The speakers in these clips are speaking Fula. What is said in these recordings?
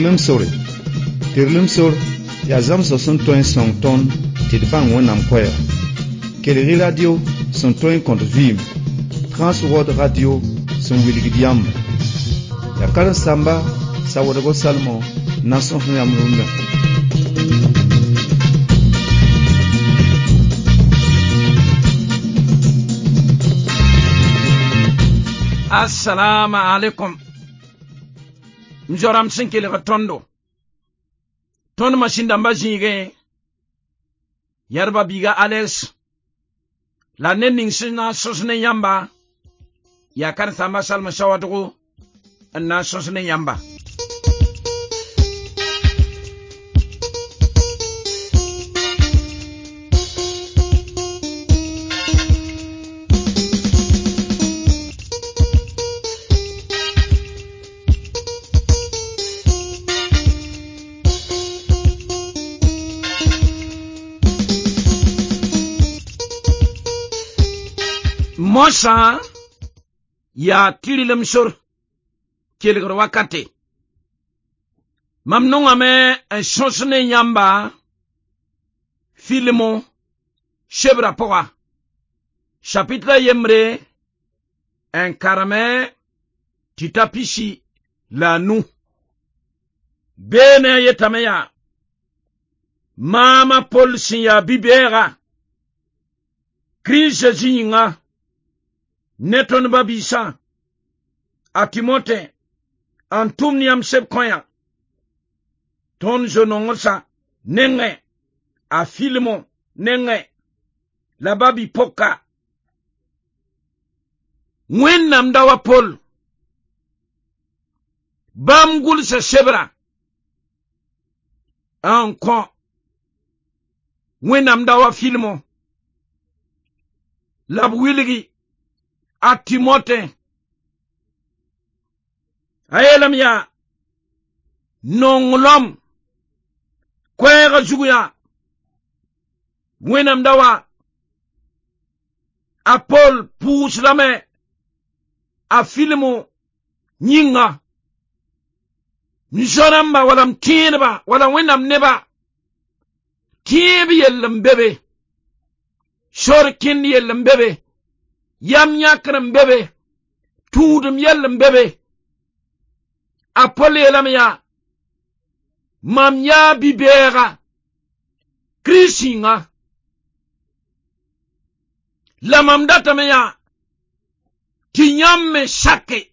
Tirlem sore ya zam so son toin song ton ti dfang wonam kwaya Kelri radio son toin contre vim Transworld radio son wilgidiam ya kala samba sa wodago salmo nason yamrunda Assalamu alaikum. Mjoram sinkele tondo. Ton mashinda mbajige. Yarba biga Alex. La nening sina sosne yamba. Ya kan thamba salma shawatugu. Na sosne yamba. Mosa ya tirilem sur kilgr wakati mamnunga me sosne yamba filmo shebra poa chapitre yemre en karame titapishi la nu bene yetameya mama polsi ya bibera Christ zinga Neton babisa Atimote Antumniam sepkoya Ton jonongosa Nenge A filmo Nenge La babi poka Ngwen namdawa Paul Bamgul se sebra Ankon Ngwen namdawa filmo Labwiligi A Timote Ayelam ya Nonglom Kwega juguya Wenam dawa A Paul Pouslame A filmo Nyinga Nishonamba walam tienba Walam wenam neba Tiebi yelam bebe Shorkin yelam bebe Yam yakram bebe, tudum yellem bebe, apole yelamya, mam ya bibera, krisinga, la mam datamya, tinyam me shake.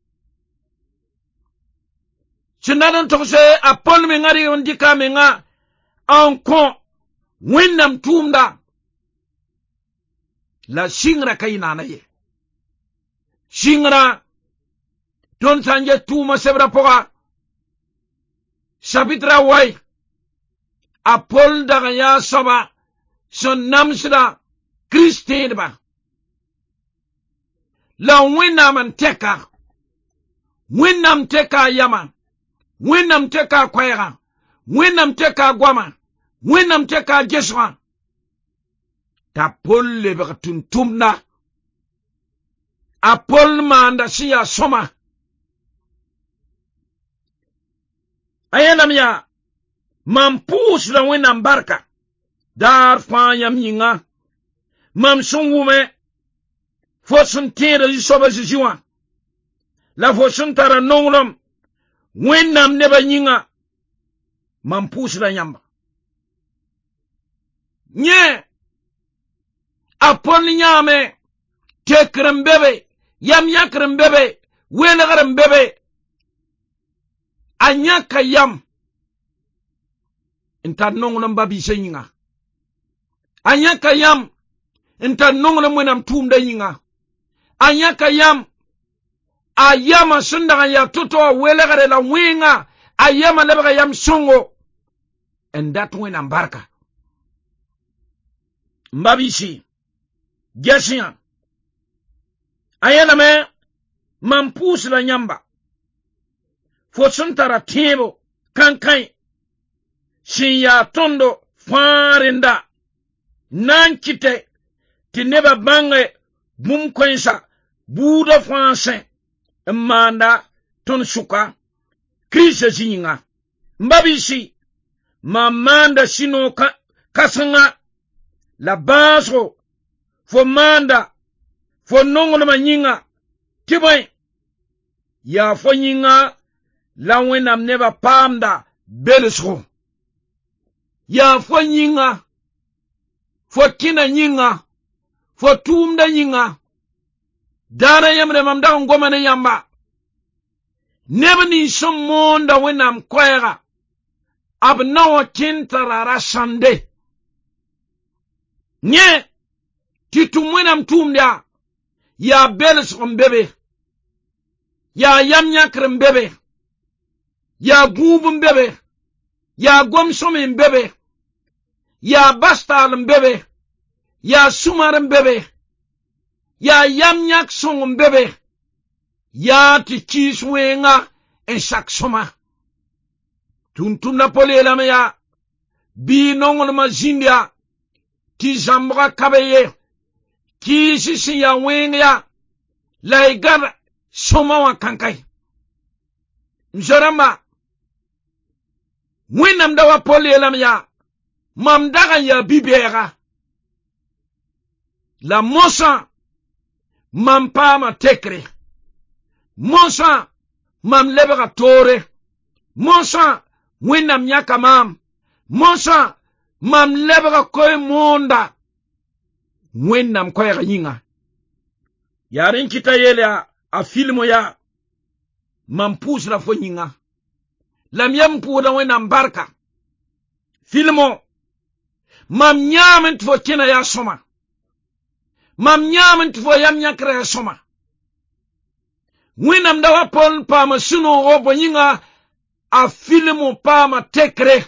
Chendanon tokse apol me ngari ondika me nga, ankon, wennam tumda, la shingra kainana ye. Shingra ton sanje tuma sebra poga. Sapitra way. Apol daga ya soba. Son namsida Christine ba. La winam teka. Winam teka yama. Winam teka kwayra. Winam teka gwama. Winam teka jeswa. Ta Paul lebertun tumna. A Paul manda siya soma. Ayenamya. Mampus la wenam barka. Dar fanyam yinga. Mam sungume. Fosun tere yisoba zijiwa. La fosun tara nonglam. Wenam neba yinga. Mampus la yamba. Nye. Apol nyame tekrem bebe yam yakrem bebe welegrem bebe anyaka yam inta nonglam babi senyinga anyaka yam inta nonglam wenam tumda yinga anyaka yam ayama sunda ya toto welegre la winga ayama lebga yam songo and that wenam barka mbabisi Gesian. Ayana me mampus la nyamba. Fosuntara tebo kankai. Shiya tondo farenda. Nankite tineba bange bumkwensa buda français. Manda ton suka. Krisa zinga. mbabishi mamanda sino kasanga la baso fo manda fo nongolo manyinga tiboy ya fo nyinga la wenam neba pamda belso ya fo nyinga fo kina nyinga fo tumda nyinga dara yamre mamda ngoma ne yamba neba ni sommonda wenam kwera abnawa kintarara sande nye titumwenam tumda ya belso mbebe ya yamnyakre mbebe ya gubu mbebe ya gomsome mbebe ya bastal mbebe ya sumar mbebe ya yamnyak song mbebe ya tikiswenga en saksoma tuntum na pole la ya bi nongol ma zindia ti zambra kabeye ki sisi ya wenga laigar soma wa kankai mjoramba wenam da wa pole la ya mamdaga ya bibera la mosa mampa ma tekre mosa mam lebega tore mosa wenam nyaka mosa mam lebega koy monda wenam koy yinga yarin kita yele a filmo ya mam pus la fo yinga lam yam puda wenam barka filmo mam nyamen fo kina ya soma mam nyamen fo yam nyakra ya soma wenam da wa pon pa ma suno robo yinga a filmo pa ma tekre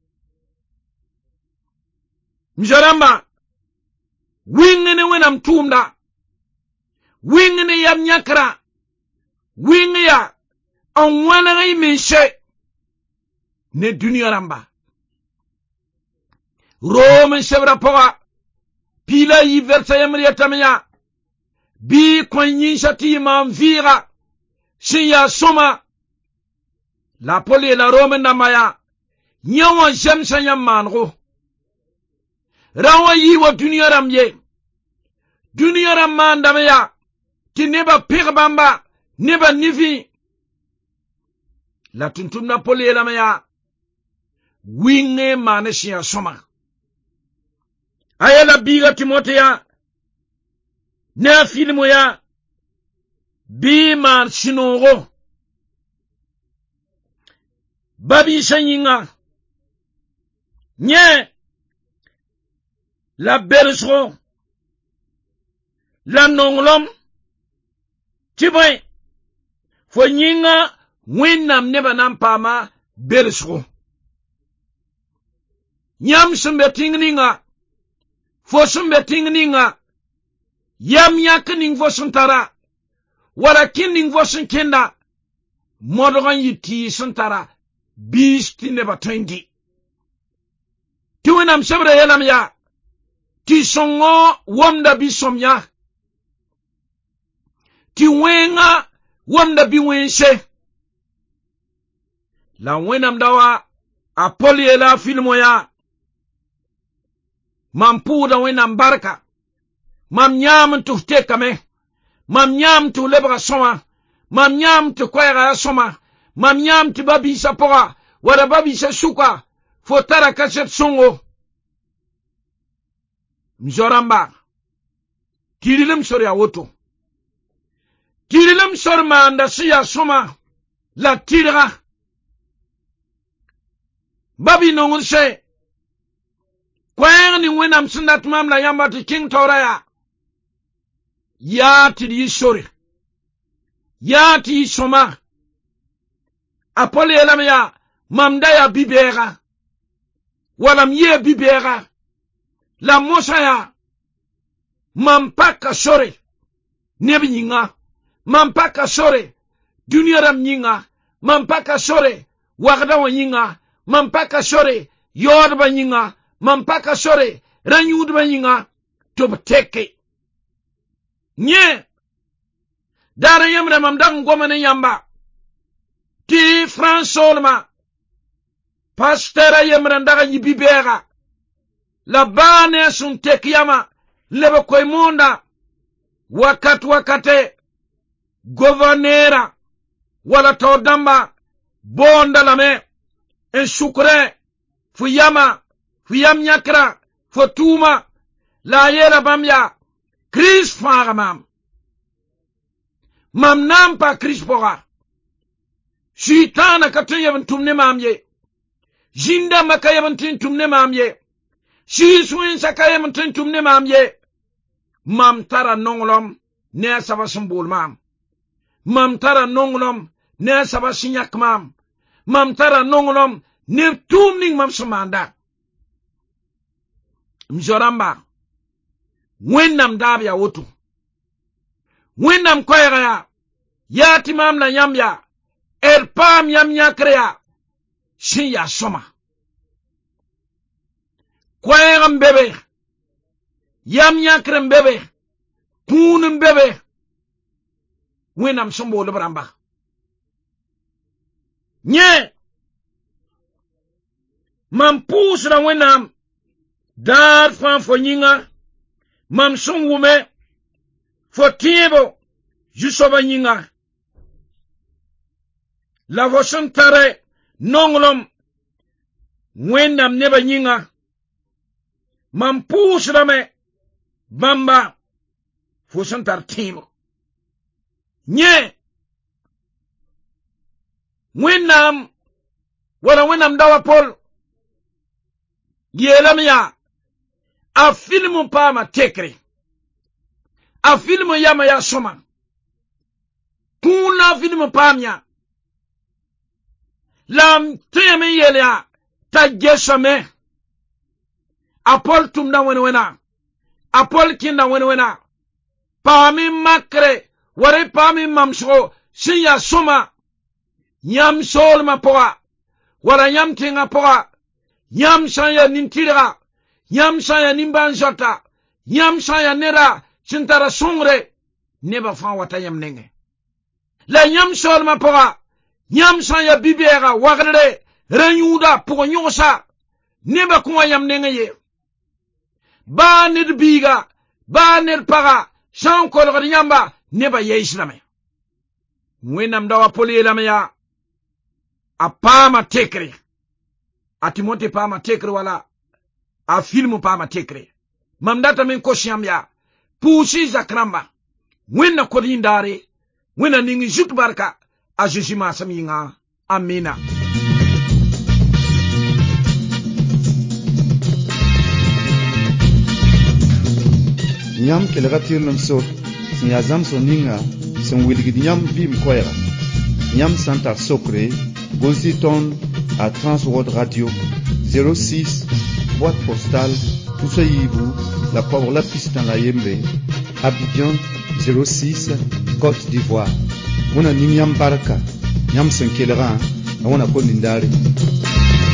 mjaramba wingene wenam tumda wingene yam nyakra winge ya an wana ngai mishe ne duniya ramba Rome sebra poga pila yi versa yamriya tamya bi kwanyin shati manvira shiya soma la poli la Rome namaya nyawa jamsa yamango rawa yi wa duniya ramye duniya ramanda maya ti neba pirbamba neba nifi la tuntum na poli la maya winge mane shiya soma ayala biga Timoteya na filmo ya bi man sinoro babi sanyinga nye la bersro la nonglom tiboy fo nyinga wenam neba nampama bersro nyam sumbe tingninga fosum betingninga yam yakning fosun tara wala kinning fosun kenda modogan yiti suntara bisti neba 20 tiwenam sebre yelam ya ti songo wamda bisomya ti wenga wamda biwense la wenam dawa apoli ela filmo ya mam puda wenam barka mam nyam tu tekame mam nyam tu lebra soma mam nyam tu kwera soma mam nyam tu babi sapora wala babi suka fotara kaset songo mjoramba tirilim sori awoto tirilim sor manda siya soma la tira babi nongun se kwang ni wenam sindat mam la yamba ti king toraya ya ti sori ya ti soma apole elam ya mamda ya bibera wala mye bibera la mosa ya mampaka sore nebi nyinga mampaka sore dunia ram nyinga mampaka sore wagda wa nyinga mampaka sore yorba nyinga mampaka sore ranyudba nyinga tobteke nye dara yamra mamdang ngoma ne yamba ti France solma pastera yemrandaga yibibera la bane sun tekiyama lebe koy monda wakate gouvernera wala to damba bonda lame en shukre fuyama fuyam nyakra fotuma la yera bamya Chris fara mam nam pa Chris pora shitana katun yaban tumne mamye jinda makayaban tumne mamye shi suin sakayaban tumne mamye mam tara nonglom ne saba symbol mam tara nonglom ne saba sinyak mam tara nonglom ne tumning mam samanda mjoramba wennam dabya wotu wennam koyaya yati mam na yamya pam yam nyakreya shin ya soma koyam bebe yam nyakrem bebe kunum bebe wennam sombo lebramba nye mam pusra wennam dar fan fo nyinga mam sungume fo tiebo jusoba nyinga la vosantare nonglom wennam neba nyinga mam pusra me bamba fo santar tiebo nye wennam wala wennam dawa pol yelamya a filmu pama tekre a filmu yama ya soma kuna filmu pamya lam teme yelia ta gesame apol tumna wena apol kinda wena pami makre ware pami mamso sinya soma yam sol ma poa wala yam tinga poa yam saya nintira yam saya nimban jota yam saya nera sintara sungre neba fa wata yam nenge la yam sol ma poa yam saya bibera wagre ranyuda pour nyosa neba ko yam nenge ye ba nir biga ba nir para san ko lo yamba neba ye islame wenam dawa poli lamaya apama tekre atimote pama tekre wala a filmu pama tekre mamdata men ko shiamya pushi zakramba wenna ko dindare wenna ningi juk barka a jejima saminga amina nyam kelgatir namso nyazam soninga son wilgid nyam bim koyra nyam santa sokre Golsiton à Transworld Radio 06 boîte postale Toussaïbou la pauvre la piste dans la Yembe Abidjan 06 Côte d'Ivoire on a nyam baraka nyam senkelera on a konindare